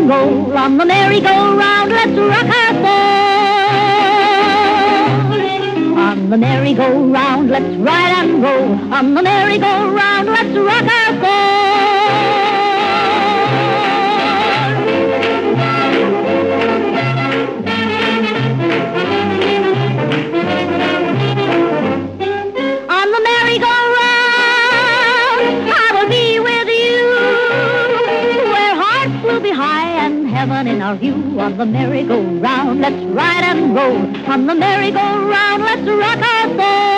and roll on the merry-go-round. Let's rock our boat. On the merry-go-round, let's ride and roll. On the merry-go-round, let's rock our boat. On the merry-go-round, I will be with you, where hearts will be high and heaven in our view. On the merry-go-round, let's ride and roll. On the merry-go-round, let's rock our boat.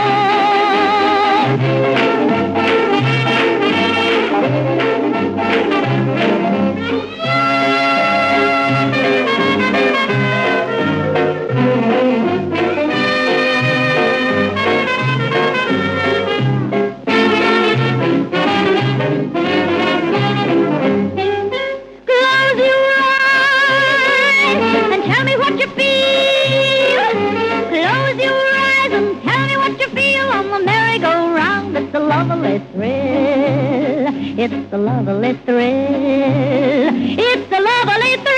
It's the lovely thrill. It's the lovely thrill.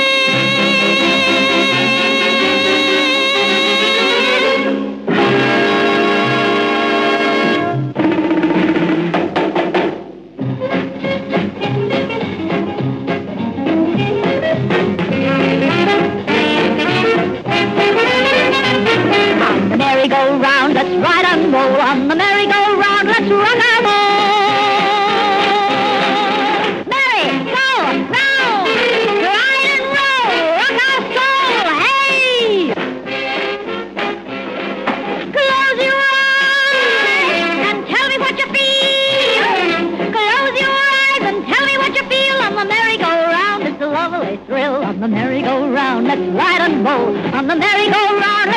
On the merry-go-round, let's ride and roll. On the merry-go-round, let's rock our boat. Thrill on the merry-go-round, let's ride and roll on the merry-go-round.